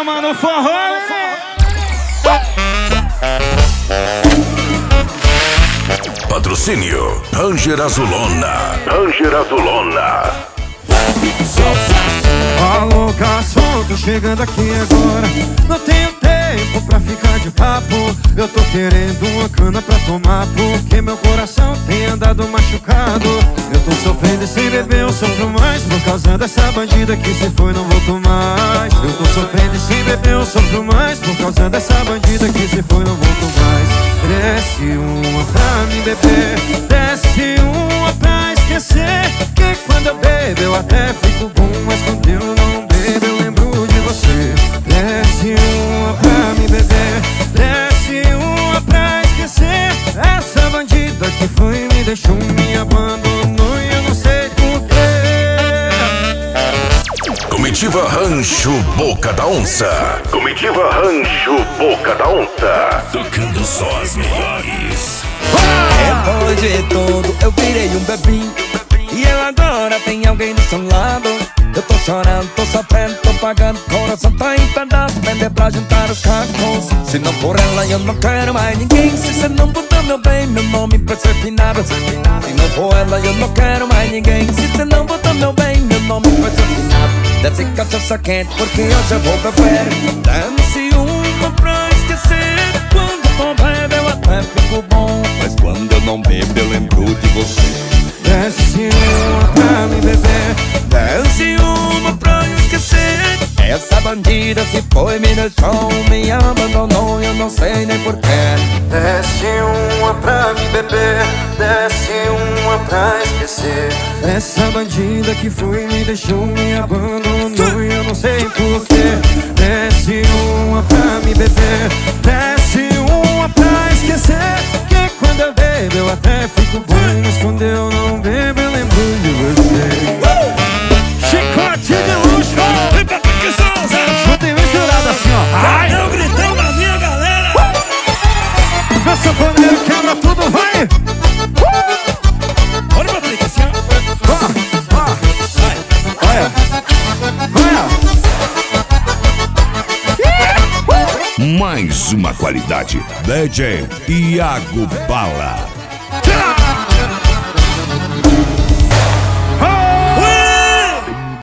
chamando o forró, né? Patrocínio Ranger Azulona. Ranger Azulona. Alô, garçom, tô chegando aqui agora. Não tenho tempo pra ficar de papo. Eu tô querendo uma cana pra tomar, porque meu coração tem andado machucado. Eu tô sofrendo e sem beber eu sofro mais, por causa dessa bandida que se foi não volto mais. Eu tô sofrendo e sem beber eu sofro mais, por causa dessa bandida que se foi não volto mais. Desce uma pra me beber, desce uma pra esquecer, que quando eu bebo eu até fico bom, mas quando eu não bebo eu lembro de você. Desce uma pra me beber, desce uma pra esquecer, essa bandida que foi me deixou, me abandonou e eu não sei porquê. Comitiva Rancho Boca da Onça. Comitiva Rancho Boca da Onça. Tocando só as melhores. Depois de tudo eu virei um bebinho, e eu agora tenho alguém do seu lado. Eu tô chorando, tô sofrendo, tô pagando, coração tá em pedaço, vender pra juntar os cacos. Se não for ela eu não quero mais ninguém, se cê não botar meu bem, meu nome pra ser finado. Se não for ela eu não quero mais ninguém, se cê não botar meu bem, meu nome pra ser finado. Desce cachaça quente porque hoje eu vou beber, dance uma pra esquecer. Quando eu bebo eu até fico bom, mas quando eu não bebo eu lembro de você. Desce uma pra me beber, desce uma pra esquecer, essa bandida se foi, me deixou, me abandonou, eu não sei nem porquê. desce uma pra me beber, desce uma pra esquecer, essa bandida que foi me deixou, me abandonou e eu não sei porquê. Desce uma pra me beber, desce uma pra esquecer, que quando eu bebo eu até fico bom, mas quando eu não bebo eu lembro de você. Chicote de luxo! Vem pra que são, Zé! Junto e misturado assim, ó. Ai! Eu gritão da minha galera! Meu sanfoneiro quebra tudo, vai! Olha, Patrick, assim, ó! Olha! Mais uma qualidade. DJ Iago Bala.